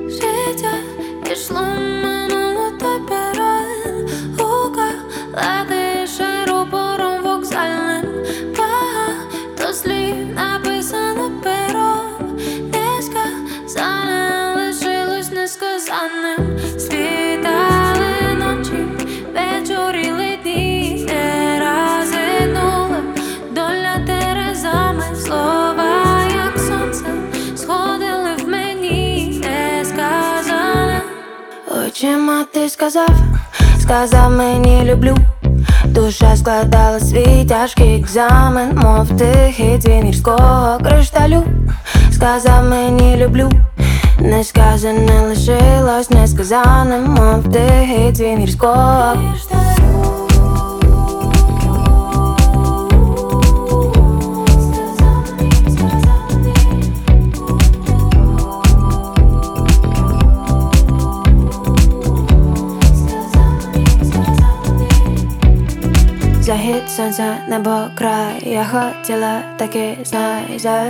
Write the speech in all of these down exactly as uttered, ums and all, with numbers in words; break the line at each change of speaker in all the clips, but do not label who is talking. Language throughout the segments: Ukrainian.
Життя пішло, минуло той перон. Гука летише рупором вокзальним. Багато слів написано пером. Несказане лишилось несказаним. Світали ночі, вечоріли дні. Не разинула доля терезами. Слова, як сонце, сходили в мені. Несказане. Очима ти сказав, сказав мені люблю. Душа складала свій тяжкий екзамен, мов тихий дзвін гірського кришталю. Сказав мені люблю, несказане лишилось несказаним, мов тихий дзвін гірського кришталю. Захід сонця, небо, край. Я хотіла таки, знай, за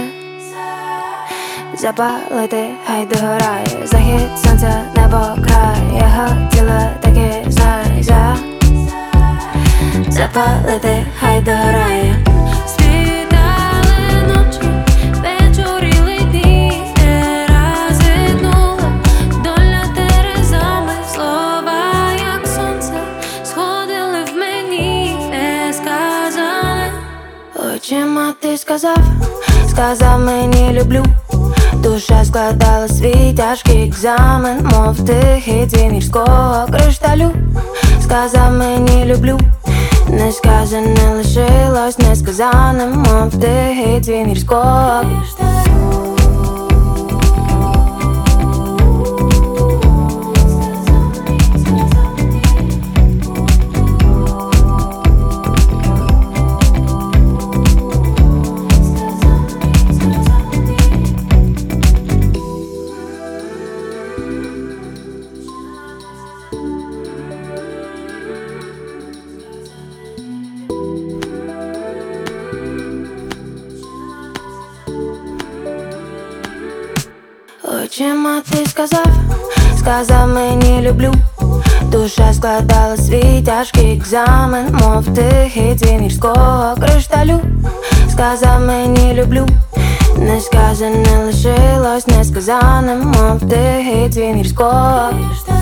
запалити, хай догорає. Захід сонця, небо, край. Я хотіла таки, знай, за запалити, хай догорає. Світали ночі, вечоріли дні. Не разинула доля терезами. Слова, як сонце, сходили в мені. Несказане. Очима ти сказав, сказав мені люблю. Душа складала свій тяжкий екзамен, мов тихий дзвін гірського кришталю. Сказав мені люблю, несказане лишилось несказаним, мов тихий дзвін гірського кришталю. Очима ти сказав, сказав мені люблю. Душа складала свій тяжкий екзамен, мов тихий дзвін гірського кришталю. Сказав мені люблю, несказане лишилось несказаним, мов тихий дзвін гірського кришталю.